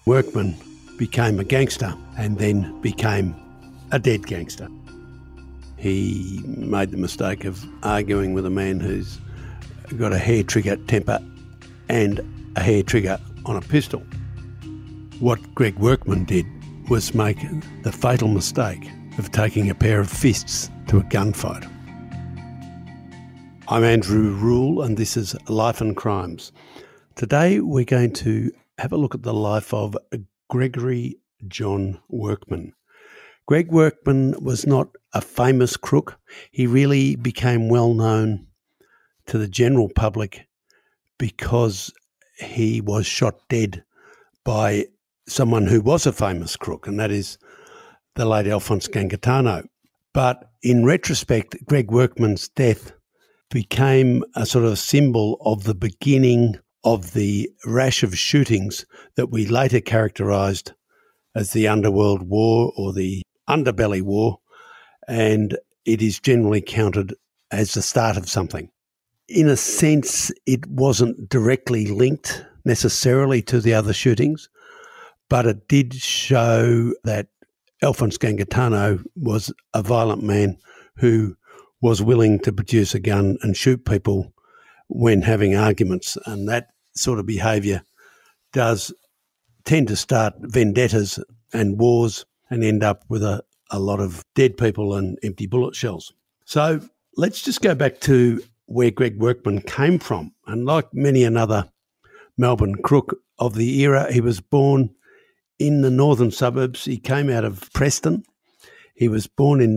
Workman became a gangster and then became a dead gangster. He made the mistake of arguing with a man who's got a hair trigger temper and a hair trigger on a pistol. What Greg Workman did was make the fatal mistake of taking a pair of fists to a gunfight. I'm Andrew Rule and this is Life and Crimes. Today we're going to have a look at the life of Gregory John Workman. Greg Workman was not a famous crook. He really became well known to the general public because he was shot dead by someone who was a famous crook, and that is the late Alphonse Gangitano. But in retrospect, Greg Workman's death became a sort of symbol of the beginning of the rash of shootings that we later characterised as the Underworld War or the Underbelly War, and it is generally counted as the start of something. In a sense, it wasn't directly linked necessarily to the other shootings, but it did show that Alphonse Gangitano was a violent man who was willing to produce a gun and shoot people when having arguments, and that sort of behaviour does tend to start vendettas and wars and end up with a lot of dead people and empty bullet shells. So let's just go back to where Greg Workman came from. And like many another Melbourne crook of the era, he was born in the northern suburbs. He came out of Preston. He was born in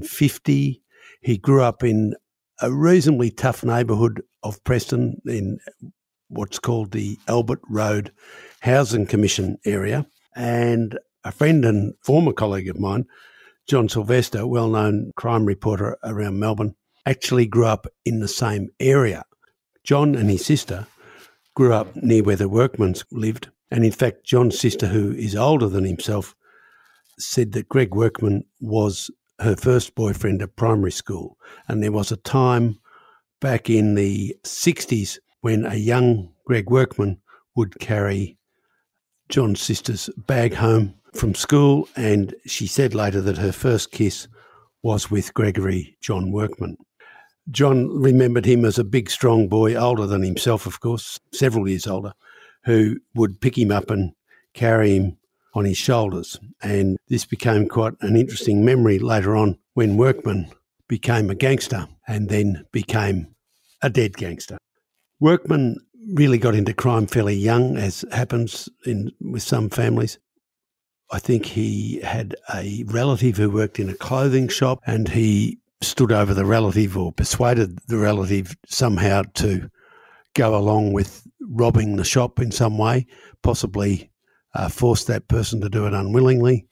1950. He grew up in a reasonably tough neighbourhood of Preston in what's called the Albert Road Housing Commission area. And a friend and former colleague of mine, John Sylvester, well-known crime reporter around Melbourne, actually grew up in the same area. John and his sister grew up near where the Workmans lived. And in fact, John's sister, who is older than himself, said that Greg Workman was her first boyfriend at primary school. And there was a time back in the 60s when a young Greg Workman would carry John's sister's bag home from school, and she said later that her first kiss was with Gregory John Workman. John remembered him as a big, strong boy, older than himself, of course, several years older, who would pick him up and carry him on his shoulders. And this became quite an interesting memory later on when Workman became a gangster and then became a dead gangster. Workman really got into crime fairly young, as happens with some families. I think he had a relative who worked in a clothing shop, and he stood over the relative or persuaded the relative somehow to go along with robbing the shop in some way, possibly forced that person to do it unwillingly.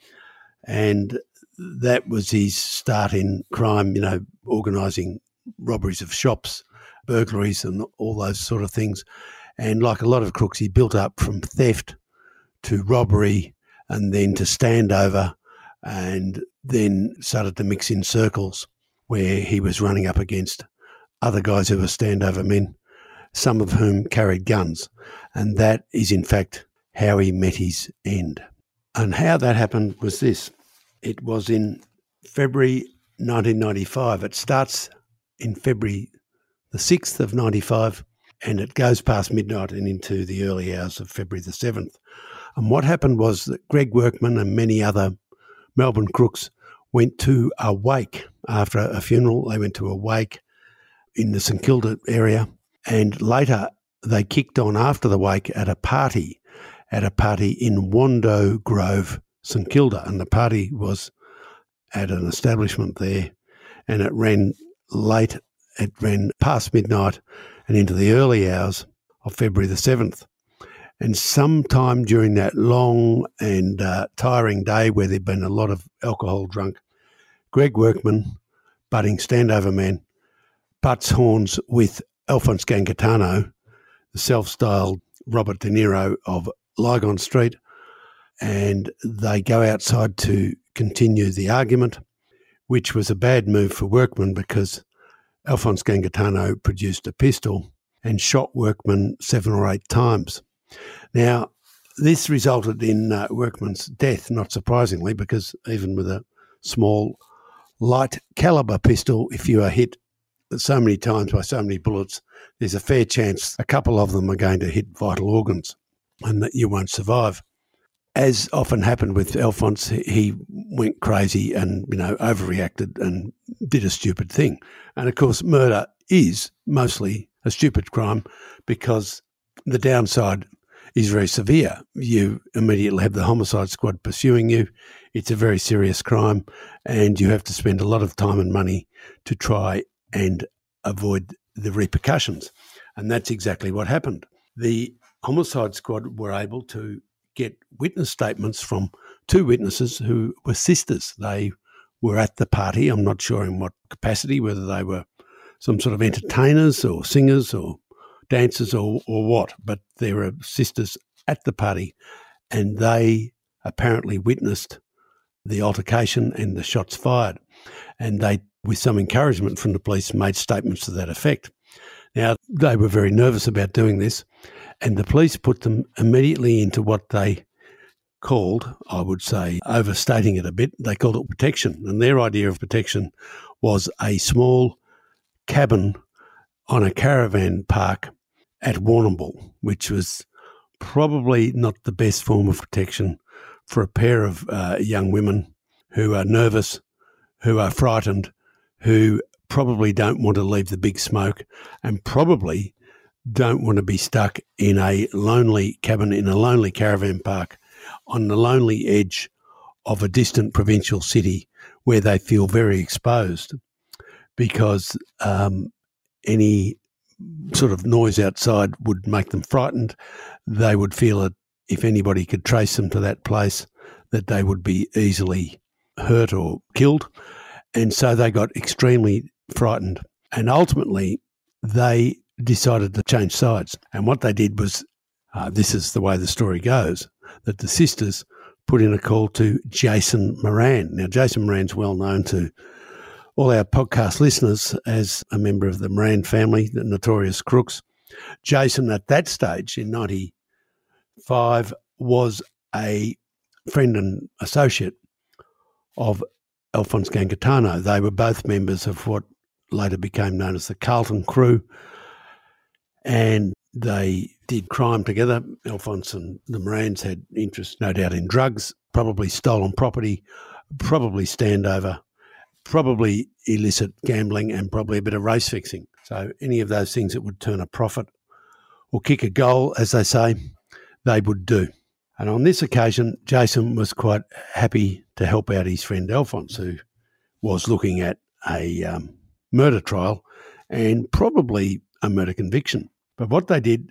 And that was his start in crime, organising robberies of shops, burglaries and all those sort of things. And like a lot of crooks, he built up from theft to robbery and then to standover, and then started to mix in circles where he was running up against other guys who were standover men, some of whom carried guns. And that is, in fact, how he met his end. And how that happened was this. It was in February 1995. It starts in February the 6th of 95, and it goes past midnight and into the early hours of February the 7th. And what happened was that Greg Workman and many other Melbourne crooks went to a wake after a funeral. They went to a wake in the St Kilda area, and later they kicked on after the wake at a party in Wando Grove, St Kilda. And the party was at an establishment there, and it ran late. It ran past midnight and into the early hours of February the 7th. And sometime during that long and tiring day where there'd been a lot of alcohol drunk, Greg Workman, budding standover man, butts horns with Alphonse Gangitano, the self-styled Robert De Niro of Lygon Street, and they go outside to continue the argument, which was a bad move for Workman because Alphonse Gangitano produced a pistol and shot Workman 7 or 8 times. Now, this resulted in Workman's death, not surprisingly, because even with a small light caliber pistol, if you are hit so many times by so many bullets, there's a fair chance a couple of them are going to hit vital organs and that you won't survive. As often happened with Alphonse, he went crazy and, overreacted and did a stupid thing. And of course, murder is mostly a stupid crime because the downside is very severe. You immediately have the homicide squad pursuing you. It's a very serious crime, and you have to spend a lot of time and money to try and avoid the repercussions. And that's exactly what happened. The homicide squad were able to get witness statements from two witnesses who were sisters. They were at the party. I'm not sure in what capacity, whether they were some sort of entertainers or singers or dancers or what, but they were sisters at the party, and they apparently witnessed the altercation and the shots fired. And they, with some encouragement from the police, made statements to that effect. Now, they were very nervous about doing this, and the police put them immediately into what they called, I would say, overstating it a bit, they called it protection. And their idea of protection was a small cabin on a caravan park at Warrnambool, which was probably not the best form of protection for a pair of young women who are nervous, who are frightened, who probably don't want to leave the big smoke and probably don't want to be stuck in a lonely cabin in a lonely caravan park on the lonely edge of a distant provincial city where they feel very exposed because any sort of noise outside would make them frightened. They would feel that if anybody could trace them to that place, that they would be easily hurt or killed. And so they got extremely frightened. And ultimately, they decided to change sides. And what they did was, this is the way the story goes, that the sisters put in a call to Jason Moran. Now, Jason Moran's well known to all our podcast listeners as a member of the Moran family, the Notorious Crooks. Jason, at that stage in 95, was a friend and associate of Alphonse Gangitano. They were both members of what later became known as the Carlton Crew, and they did crime together. Alphonse and the Morans had interest, no doubt, in drugs, probably stolen property, probably standover, probably illicit gambling, and probably a bit of race fixing. So any of those things that would turn a profit or kick a goal, as they say, they would do. And on this occasion, Jason was quite happy to help out his friend Alphonse, who was looking at a murder trial and probably a murder conviction. But what they did,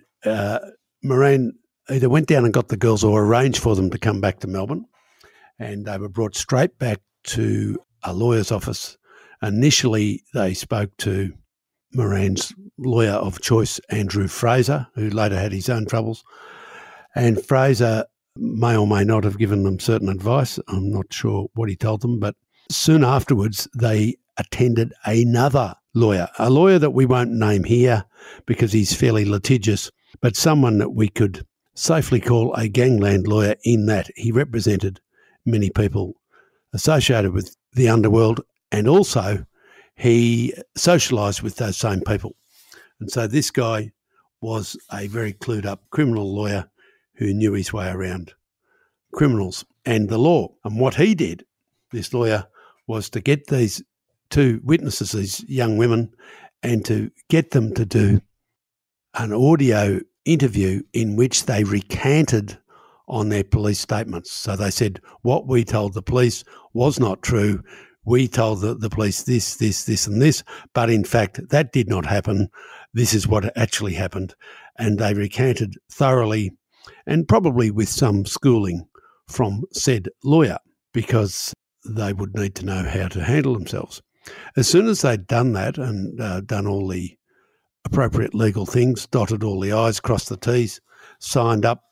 Moran either went down and got the girls or arranged for them to come back to Melbourne, and they were brought straight back to a lawyer's office. Initially, they spoke to Moran's lawyer of choice, Andrew Fraser, who later had his own troubles. And Fraser may or may not have given them certain advice. I'm not sure what he told them, but soon afterwards, they attended another lawyer, a lawyer that we won't name here because he's fairly litigious, but someone that we could safely call a gangland lawyer in that he represented many people associated with the underworld, and also he socialised with those same people. And so this guy was a very clued up criminal lawyer who knew his way around criminals and the law. And what he did, this lawyer, was to get these two witnesses, these young women, and to get them to do an audio interview in which they recanted on their police statements. So they said, what we told the police was not true. We told the police this, and this, but in fact, that did not happen. This is what actually happened. And they recanted thoroughly and probably with some schooling from said lawyer because they would need to know how to handle themselves. As soon as they'd done that and done all the appropriate legal things, dotted all the I's, crossed the T's, signed up,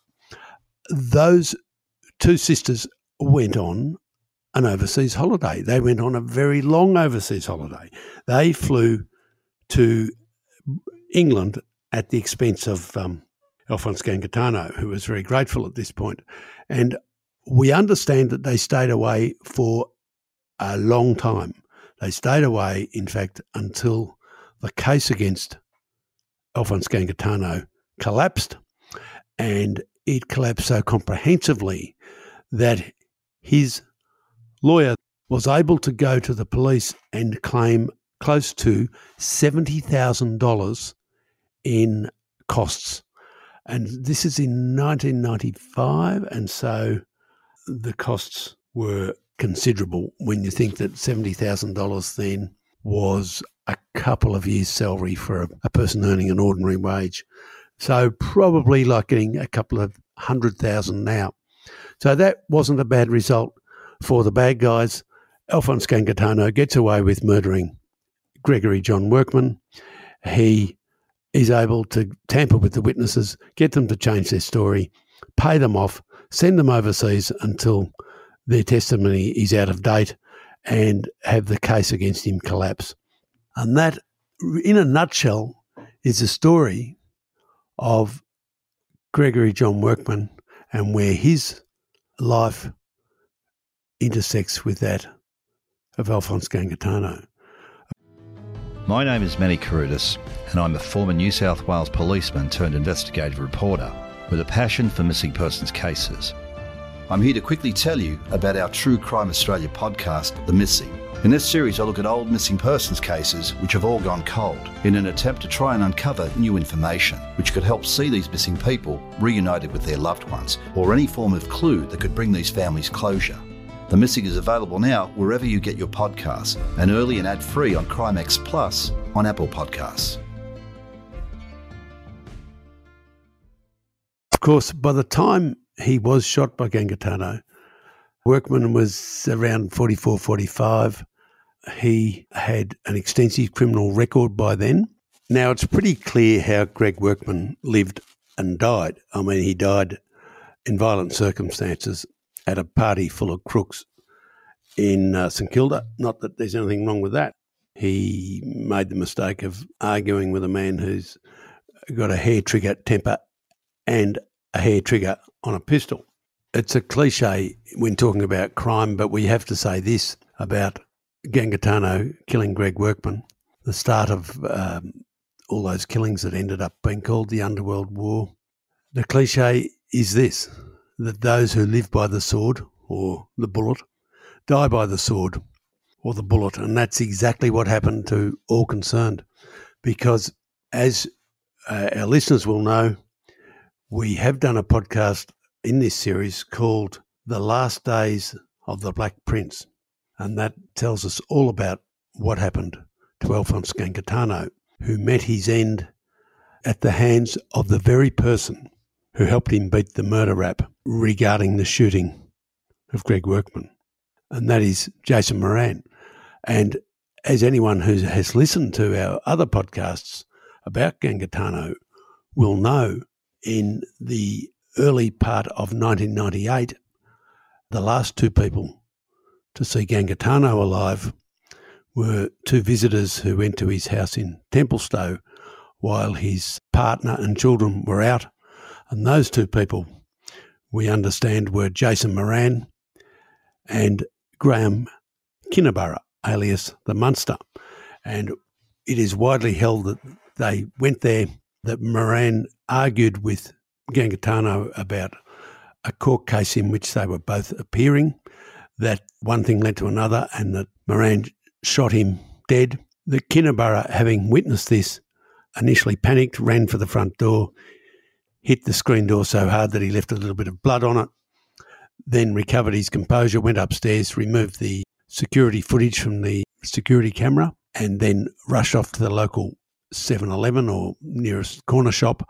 those two sisters went on an overseas holiday. They went on a very long overseas holiday. They flew to England at the expense of Alphonse Gangitano, who was very grateful at this point. And we understand that they stayed away for a long time. They stayed away, in fact, until the case against Alphonse Gangitano collapsed, and it collapsed so comprehensively that his lawyer was able to go to the police and claim close to $70,000 in costs. And this is in 1995, and so the costs were considerable when you think that $70,000 then was a couple of years' salary for a person earning an ordinary wage. So probably like getting a couple of $100,000 now. So that wasn't a bad result for the bad guys. Alphonse Gangitano gets away with murdering Gregory John Workman. He is able to tamper with the witnesses, get them to change their story, pay them off, send them overseas until their testimony is out of date, and have the case against him collapse. And that, in a nutshell, is a story of Gregory John Workman and where his life intersects with that of Alphonse Gangitano. My name is Manny Carudis, and I'm a former New South Wales policeman turned investigative reporter with a passion for missing persons cases. I'm here to quickly tell you about our True Crime Australia podcast, The Missing. In this series, I look at old missing persons cases which have all gone cold in an attempt to try and uncover new information which could help see these missing people reunited with their loved ones, or any form of clue that could bring these families closure. The Missing is available now wherever you get your podcasts, and early and ad-free on Crimex Plus on Apple Podcasts. Of course, by the time he was shot by Gangitano, Workman was around 44, 45. He had an extensive criminal record by then. Now, it's pretty clear how Greg Workman lived and died. I mean, he died in violent circumstances at a party full of crooks in St Kilda. Not that there's anything wrong with that. He made the mistake of arguing with a man who's got a hair trigger temper and a hair trigger on a pistol. It's a cliche when talking about crime, but we have to say this about Gangitano killing Greg Workman, the start of all those killings that ended up being called the Underworld War. The cliche is this, that those who live by the sword or the bullet die by the sword or the bullet, and that's exactly what happened to all concerned, because as our listeners will know, we have done a podcast in this series called The Last Days of the Black Prince, and that tells us all about what happened to Alphonse Gangitano, who met his end at the hands of the very person who helped him beat the murder rap regarding the shooting of Greg Workman, and that is Jason Moran. And as anyone who has listened to our other podcasts about Gangitano will know, in the early part of 1998, the last two people to see Gangitano alive were two visitors who went to his house in Templestowe while his partner and children were out. And those two people, we understand, were Jason Moran and Graham Kinniburgh, alias the Munster. And it is widely held that they went there, that Moran argued with Gangitano about a court case in which they were both appearing, that one thing led to another, and that Moran shot him dead. The Kinniburgh, having witnessed this, initially panicked, ran for the front door, hit the screen door so hard that he left a little bit of blood on it, then recovered his composure, went upstairs, removed the security footage from the security camera, and then rushed off to the local 7-Eleven or nearest corner shop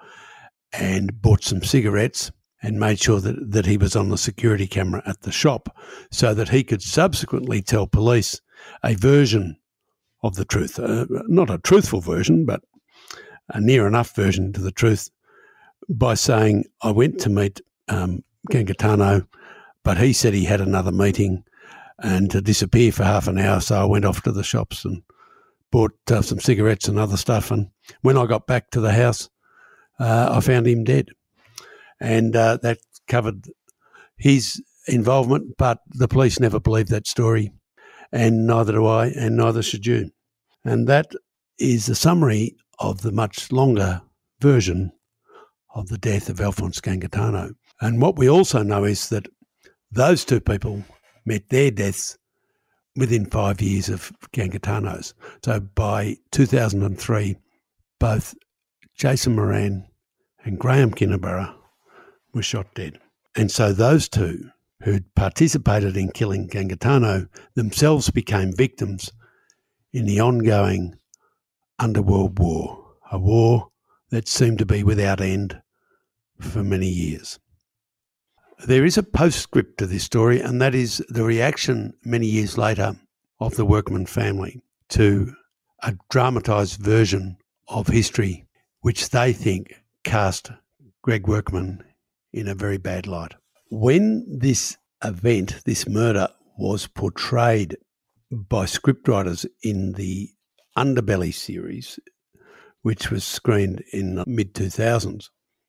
and bought some cigarettes and made sure that he was on the security camera at the shop so that he could subsequently tell police a version of the truth. Not a truthful version, but a near enough version to the truth, by saying, I went to meet Gangitano, but he said he had another meeting and to disappear for half an hour, so I went off to the shops and bought some cigarettes and other stuff, and when I got back to the house, I found him dead. And that covered his involvement, but the police never believed that story, and neither do I, and neither should you. And that is a summary of the much longer version of the death of Alphonse Gangitano. And what we also know is that those two people met their deaths within 5 years of Gangitano's. So by 2003, both Jason Moran and Graham Kinniburgh were shot dead. And so those two who'd participated in killing Gangitano themselves became victims in the ongoing underworld war, a war that seemed to be without end for many years. There is a postscript to this story, and that is the reaction many years later of the Workman family to a dramatised version of history which they think cast Greg Workman in a very bad light. When this event, this murder, was portrayed by scriptwriters in the Underbelly series, which was screened in the mid-2000s,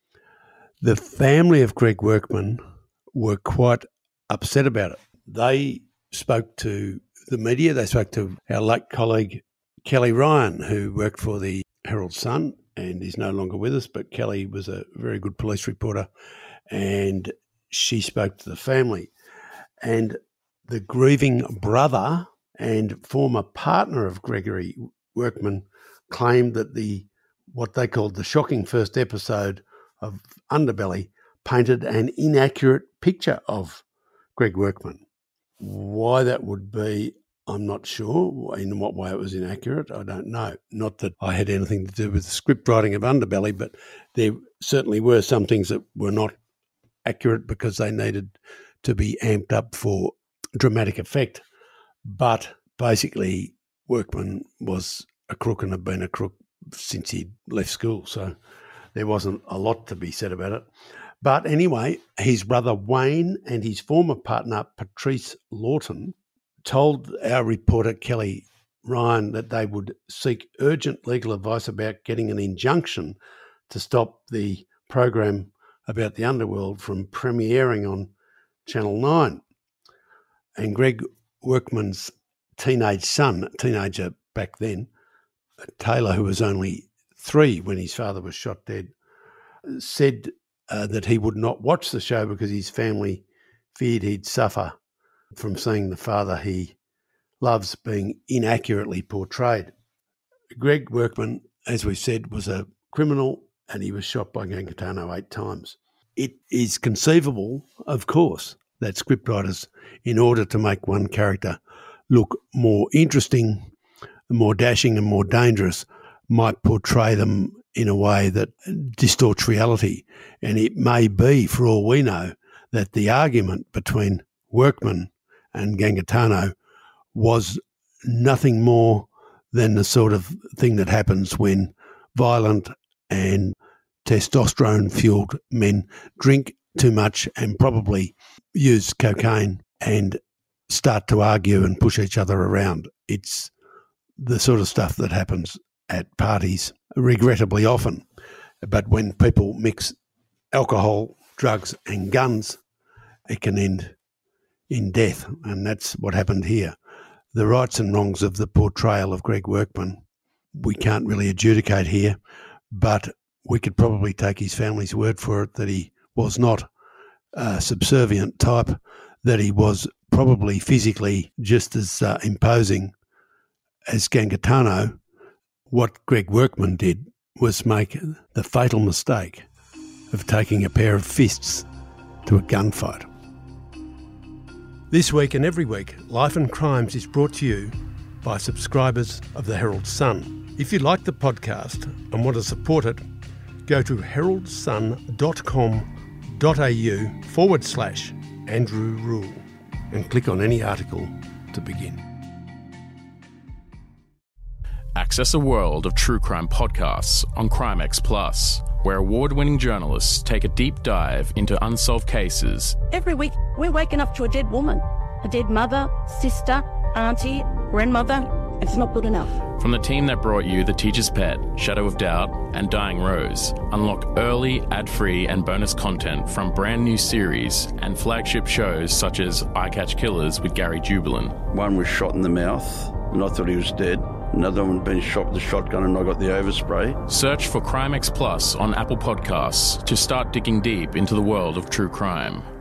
the family of Greg Workman were quite upset about it. They spoke to the media. They spoke to our late colleague Kelly Ryan, who worked for the Herald Sun and is no longer with us, but Kelly was a very good police reporter, and she spoke to the family. And the grieving brother and former partner of Gregory Workman claimed that what they called the shocking first episode of Underbelly painted an inaccurate picture of Greg Workman. Why that would be, I'm not sure. In what way it was inaccurate, I don't know. Not that I had anything to do with the script writing of Underbelly, but there certainly were some things that were not accurate because they needed to be amped up for dramatic effect. But basically, Workman was a crook and had been a crook since he'd left school, so there wasn't a lot to be said about it. But anyway, his brother Wayne and his former partner Patrice Lawton told our reporter Kelly Ryan that they would seek urgent legal advice about getting an injunction to stop the program about the underworld from premiering on Channel 9. And Greg Workman's teenager back then, Taylor, who was only 3 when his father was shot dead, said that he would not watch the show because his family feared he'd suffer from seeing the father he loves being inaccurately portrayed. Greg Workman, as we said, was a criminal and he was shot by Gangitano 8 times. It is conceivable, of course, that scriptwriters, in order to make one character look more interesting, more dashing and more dangerous, might portray them in a way that distorts reality. And it may be, for all we know, that the argument between Workman and Gangitano was nothing more than the sort of thing that happens when violent and testosterone-fueled men drink too much and probably use cocaine and start to argue and push each other around. It's the sort of stuff that happens at parties regrettably often. But when people mix alcohol, drugs and guns, it can end in death, and that's what happened here. The rights and wrongs of the portrayal of Greg Workman, we can't really adjudicate here, but we could probably take his family's word for it that he was not a subservient type, that he was probably physically just as imposing as Gangitano. What Greg Workman did was make the fatal mistake of taking a pair of fists to a gunfight. This week and every week, Life and Crimes is brought to you by subscribers of the Herald Sun. If you like the podcast and want to support it, go to heraldsun.com.au/Andrew Rule and click on any article to begin. Access a world of true crime podcasts on Crimex Plus, where award-winning journalists take a deep dive into unsolved cases. Every week, we're waking up to a dead woman, a dead mother, sister, auntie, grandmother. It's not good enough. From the team that brought you The Teacher's Pet, Shadow of Doubt, and Dying Rose, unlock early, ad-free, and bonus content from brand new series and flagship shows such as I Catch Killers with Gary Jubelin. One was shot in the mouth, and I thought he was dead. Another one had been shot with a shotgun, and I got the overspray. Search for CrimeX Plus on Apple Podcasts to start digging deep into the world of true crime.